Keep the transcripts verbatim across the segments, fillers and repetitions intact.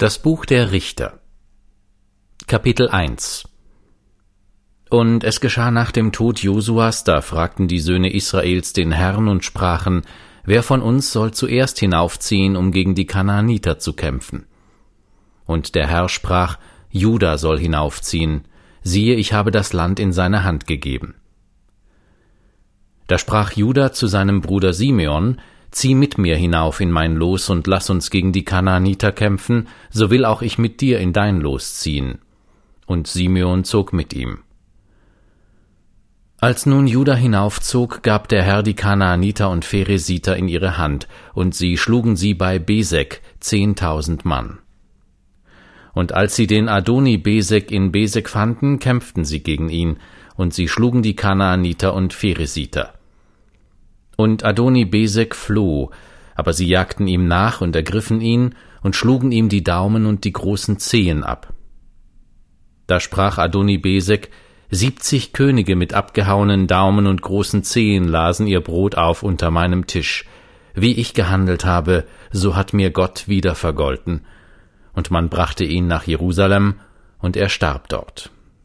Das Buch der Richter, Kapitel eins. Und es geschah nach dem Tod Josuas, da fragten die Söhne Israels den Herrn und sprachen, wer von uns soll zuerst hinaufziehen, um gegen die Kanaaniter zu kämpfen? Und der Herr sprach, Juda soll hinaufziehen, siehe, ich habe das Land in seine Hand gegeben. Da sprach Juda zu seinem Bruder Simeon, zieh mit mir hinauf in mein Los und lass uns gegen die Kanaaniter kämpfen, so will auch ich mit dir in dein Los ziehen. Und Simeon zog mit ihm. Als nun Juda hinaufzog, gab der Herr die Kanaaniter und Pheresiter in ihre Hand, und sie schlugen sie bei Besek, zehntausend Mann. Und als sie den Adoni-Besek in Besek fanden, kämpften sie gegen ihn, und sie schlugen die Kanaaniter und Pheresiter. Und Adoni-Besek floh, aber sie jagten ihm nach und ergriffen ihn und schlugen ihm die Daumen und die großen Zehen ab. Da sprach Adoni-Besek, siebzig Könige mit abgehauenen Daumen und großen Zehen lasen ihr Brot auf unter meinem Tisch. Wie ich gehandelt habe, so hat mir Gott wieder vergolten. Und man brachte ihn nach Jerusalem, und er starb dort.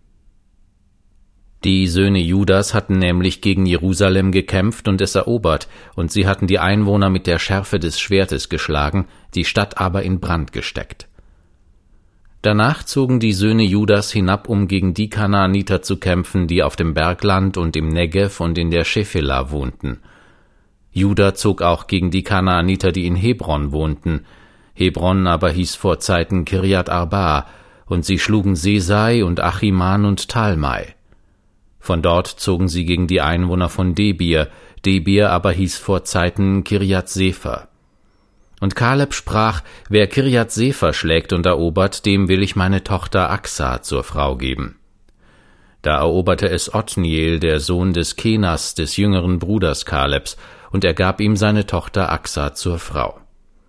Die Söhne Judas hatten nämlich gegen Jerusalem gekämpft und es erobert, und sie hatten die Einwohner mit der Schärfe des Schwertes geschlagen, die Stadt aber in Brand gesteckt. Danach zogen die Söhne Judas hinab, um gegen die Kanaaniter zu kämpfen, die auf dem Bergland und im Negev und in der Schefela wohnten. Juda zog auch gegen die Kanaaniter, die in Hebron wohnten. Hebron aber hieß vor Zeiten Kirjat Arba, und sie schlugen Sesai und Achiman und Talmai. Von dort zogen sie gegen die Einwohner von Debir, Debir aber hieß vor Zeiten Kirjat Sefer. Und Kaleb sprach, wer Kirjat Sefer schlägt und erobert, dem will ich meine Tochter Aksa zur Frau geben. Da eroberte es Otniel, der Sohn des Kenas, des jüngeren Bruders Kalebs, und er gab ihm seine Tochter Aksa zur Frau.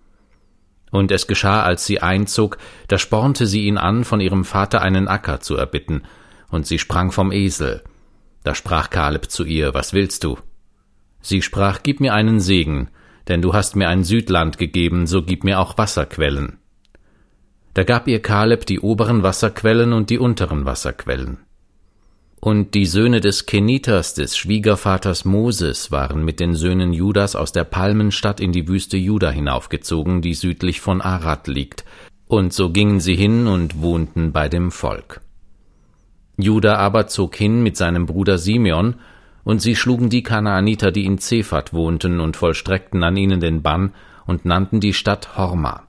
Und es geschah, als sie einzog, da spornte sie ihn an, von ihrem Vater einen Acker zu erbitten, und sie sprang vom Esel. Da sprach Kaleb zu ihr, was willst du? Sie sprach, gib mir einen Segen, denn du hast mir ein Südland gegeben, so gib mir auch Wasserquellen. Da gab ihr Kaleb die oberen Wasserquellen und die unteren Wasserquellen. Und die Söhne des Keniters, des Schwiegervaters Moses, waren mit den Söhnen Judas aus der Palmenstadt in die Wüste Juda hinaufgezogen, die südlich von Arad liegt, und so gingen sie hin und wohnten bei dem Volk. Juda aber zog hin mit seinem Bruder Simeon, und sie schlugen die Kanaaniter, die in Zephat wohnten, und vollstreckten an ihnen den Bann und nannten die Stadt Horma.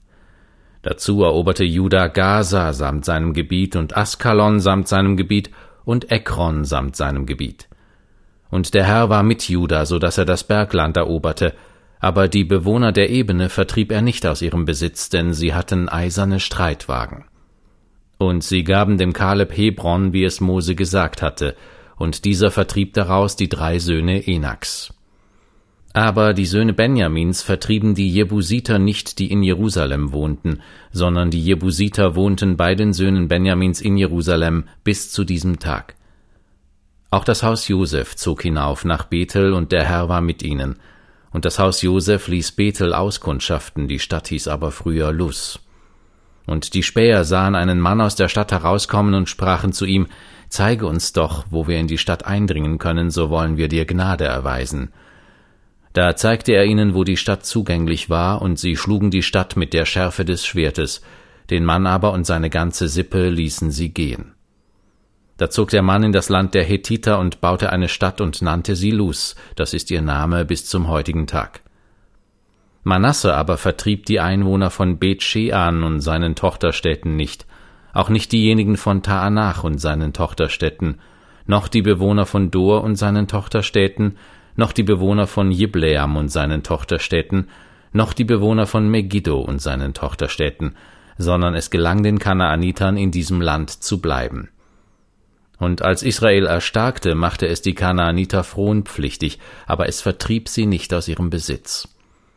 Dazu eroberte Juda Gaza samt seinem Gebiet und Askalon samt seinem Gebiet und Ekron samt seinem Gebiet. Und der Herr war mit Juda, so dass er das Bergland eroberte, aber die Bewohner der Ebene vertrieb er nicht aus ihrem Besitz, denn sie hatten eiserne Streitwagen. Und sie gaben dem Kaleb Hebron, wie es Mose gesagt hatte, und dieser vertrieb daraus die drei Söhne Enaks. Aber die Söhne Benjamins vertrieben die Jebusiter nicht, die in Jerusalem wohnten, sondern die Jebusiter wohnten bei den Söhnen Benjamins in Jerusalem bis zu diesem Tag. Auch das Haus Joseph zog hinauf nach Bethel, und der Herr war mit ihnen. Und das Haus Joseph ließ Bethel auskundschaften, die Stadt hieß aber früher Luz. Und die Späher sahen einen Mann aus der Stadt herauskommen und sprachen zu ihm, »Zeige uns doch, wo wir in die Stadt eindringen können, so wollen wir dir Gnade erweisen.« Da zeigte er ihnen, wo die Stadt zugänglich war, und sie schlugen die Stadt mit der Schärfe des Schwertes, den Mann aber und seine ganze Sippe ließen sie gehen. Da zog der Mann in das Land der Hethiter und baute eine Stadt und nannte sie Luz, das ist ihr Name bis zum heutigen Tag. Manasse aber vertrieb die Einwohner von Bet-Shean und seinen Tochterstädten nicht, auch nicht diejenigen von Taanach und seinen Tochterstädten, noch die Bewohner von Dor und seinen Tochterstädten, noch die Bewohner von Jibleam und seinen Tochterstädten, noch die Bewohner von Megiddo und seinen Tochterstädten, sondern es gelang den Kanaanitern in diesem Land zu bleiben. Und als Israel erstarkte, machte es die Kanaaniter fronpflichtig, aber es vertrieb sie nicht aus ihrem Besitz.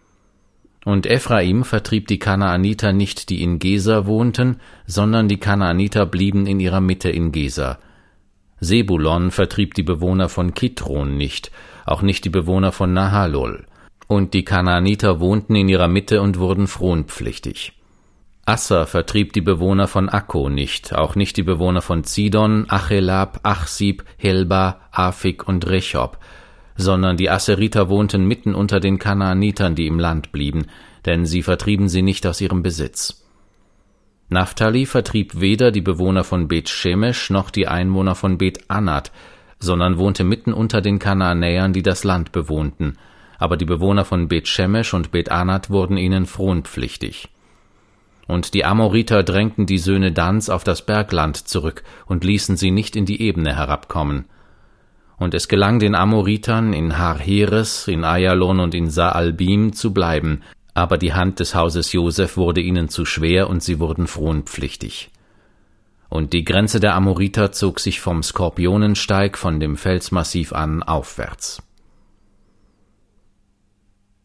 Und Ephraim vertrieb die Kanaaniter nicht, die in Geser wohnten, sondern die Kanaaniter blieben in ihrer Mitte in Geser. Sebulon vertrieb die Bewohner von Kitron nicht, auch nicht die Bewohner von Nahalol. Und die Kanaaniter wohnten in ihrer Mitte und wurden fronpflichtig. Asser vertrieb die Bewohner von Akko nicht, auch nicht die Bewohner von Zidon, Achelab, Achsib, Helba, Afik und Rechob, sondern die Asseriter wohnten mitten unter den Kanaanitern, die im Land blieben, denn sie vertrieben sie nicht aus ihrem Besitz. Naphtali vertrieb weder die Bewohner von Bet-Shemesh noch die Einwohner von Bet-Anat, sondern wohnte mitten unter den Kanaanäern, die das Land bewohnten, aber die Bewohner von Bet-Shemesh und Bet-Anat wurden ihnen fronpflichtig. Und die Amoriter drängten die Söhne Dans auf das Bergland zurück und ließen sie nicht in die Ebene herabkommen. Und es gelang den Amoritern in Har-Heres, in Ayalon und in Saalbim zu bleiben, aber die Hand des Hauses Josef wurde ihnen zu schwer und sie wurden fronpflichtig. Und die Grenze der Amoriter zog sich vom Skorpionensteig von dem Felsmassiv an aufwärts.